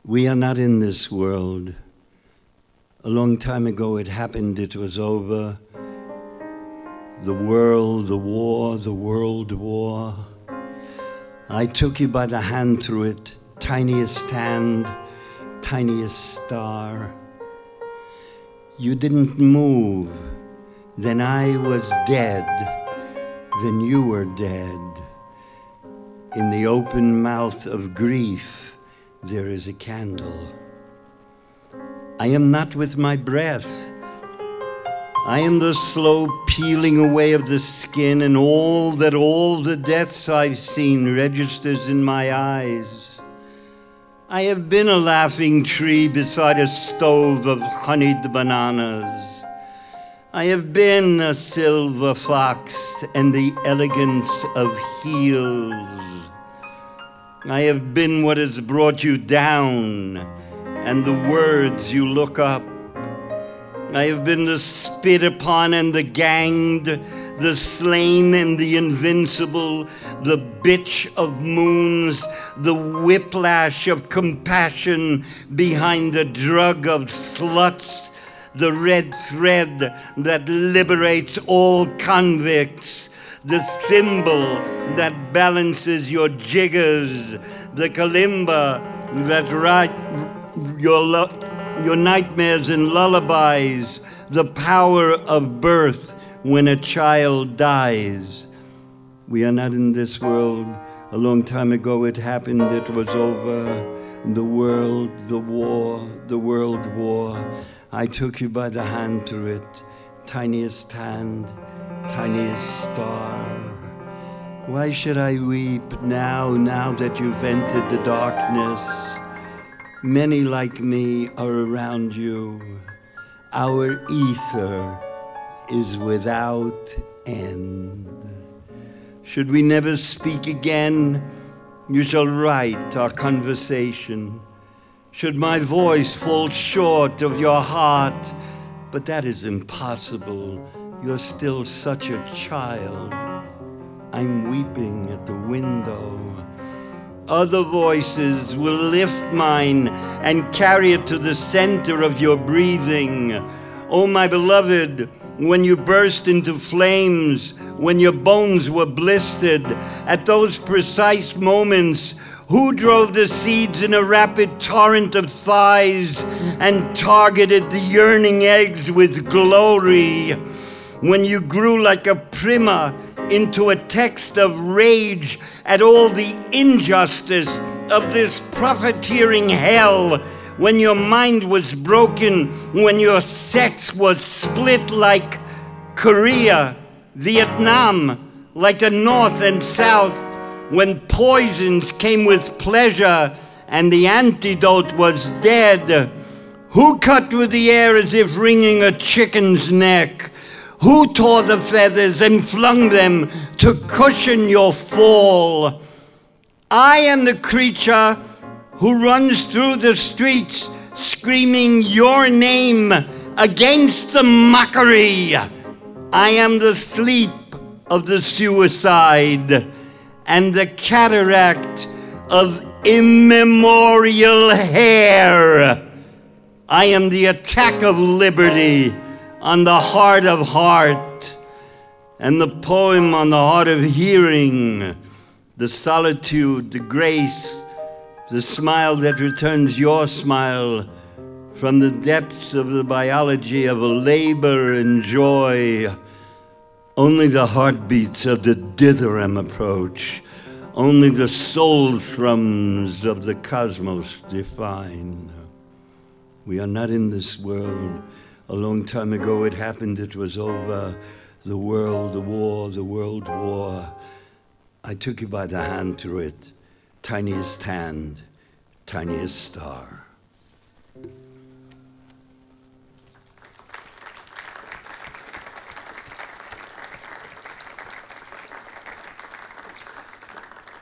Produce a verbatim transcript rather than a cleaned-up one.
We are not in this world. A long time ago it happened, it was over. The world, the war, the world war. I took you by the hand through it, tiniest hand, tiniest star. You didn't move, then I was dead, then you were dead. In the open mouth of grief, there is a candle. I am not with my breath. I am the slow peeling away of the skin, and all that all the deaths I've seen registers in my eyes. I have been a laughing tree beside a stove of honeyed bananas. I have been a silver fox and the elegance of heels. I have been what has brought you down and the words you look up. I have been the spit upon and the ganged, the slain and the invincible, the bitch of moons, the whiplash of compassion behind the drug of sluts, the red thread that liberates all convicts, the cymbal that balances your jiggers, the kalimba that writes your, lo- your nightmares and lullabies, the power of birth when a child dies. We are not in this world. A long time ago it happened, it was over. The world, the war, the world war. I took you by the hand through it, tiniest hand, tiniest star. Why should I weep now, now that you've entered the darkness? Many like me are around you. Our ether is without end. Should we never speak again, you shall write our conversation. Should my voice fall short of your heart, but that is impossible. You're still such a child. I'm weeping at the window. Other voices will lift mine and carry it to the center of your breathing. Oh, my beloved, when you burst into flames, when your bones were blistered, at those precise moments, who drove the seeds in a rapid torrent of thighs and targeted the yearning eggs with glory? When you grew like a prima into a text of rage at all the injustice of this profiteering hell, when your mind was broken, when your sex was split like Korea, Vietnam, like the North and South, when poisons came with pleasure and the antidote was dead. Who cut with the air as if wringing a chicken's neck? Who tore the feathers and flung them to cushion your fall? I am the creature who runs through the streets screaming your name against the mockery. I am the sleep of the suicide and the cataract of immemorial hair. I am the attack of liberty on the heart of heart, and the poem on the heart of hearing, the solitude, the grace, the smile that returns your smile from the depths of the biology of a labor and joy. Only the heartbeats of the dithyramb approach, only the soul thrums of the cosmos define. We are not in this world. A long time ago it happened, it was over. The world, the war, the world war. I took you by the hand through it, tiniest hand, tiniest star.